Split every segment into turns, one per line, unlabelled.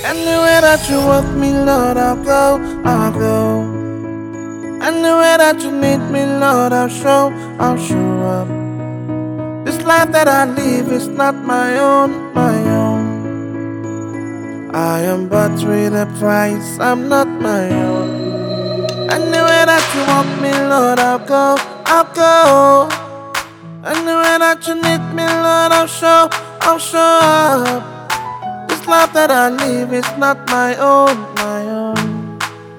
Anywhere that you want me, Lord, I'll go, I'll go. Anywhere that you need me, Lord, I'll show up. This life that I live is not my own, my own. I am bought with a price, I'm not my own. Anywhere that you want me, Lord, I'll go, I'll go. Anywhere that you need me, Lord, I'll show up. This life that I live is not my own, my own.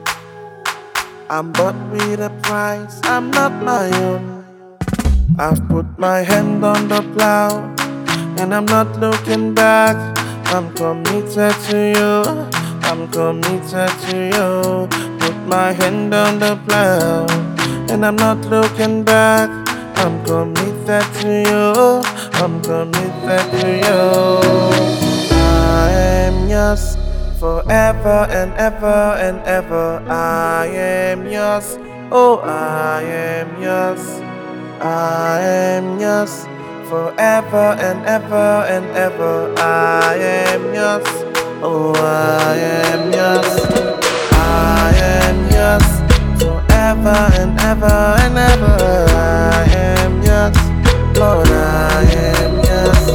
I'm bought with a price, I'm not my own. I've put my hand on the plow, and I'm not looking back. I'm committed to you, I'm committed to you. Put my hand on the plow, and I'm not looking back. I'm committed to you, I'm committed to you. I am yours forever and ever and ever. I am yours, oh I am yours. I am yours forever and ever and ever. I am yours, oh I am yours. I am yours forever and ever and ever. I am yours, Lord, I am yours.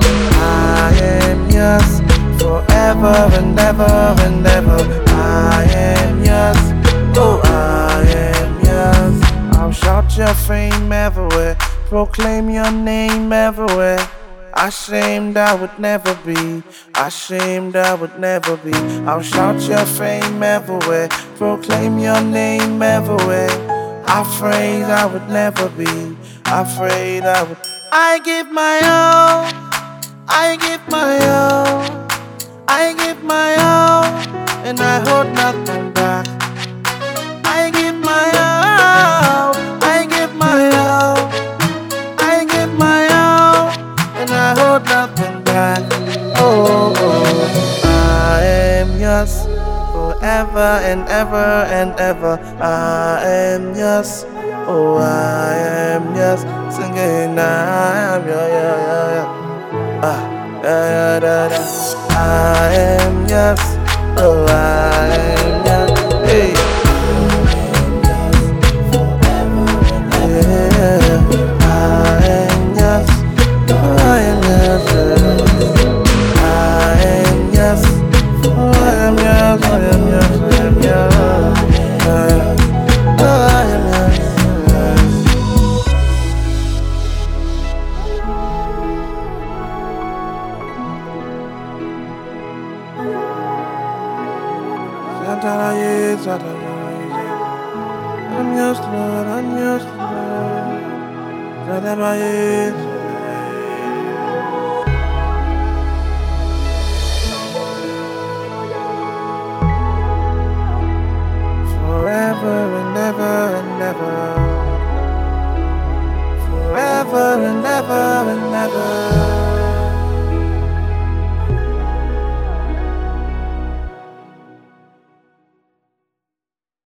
I am yours forever and ever and ever. I am yours, oh I am yours. I'll shout your fame everywhere, proclaim your name everywhere. Ashamed I would never be, ashamed I would never be. I'll shout your fame everywhere, proclaim your name everywhere. Afraid I would never be, afraid I would. I give my all, I give my all, I give my all, and I hold nothing back. I give my all, I give my all, I give my all, and I hold nothing back. Oh, oh, I am yours forever and ever and ever. I am yours, oh I am yours. Singing I am yours, yeah, yeah, yeah. I am yours, oh I am yours. Hey. I'm yours, Lord, I'm yours, Lord. Forever and ever and ever. Forever and ever and ever.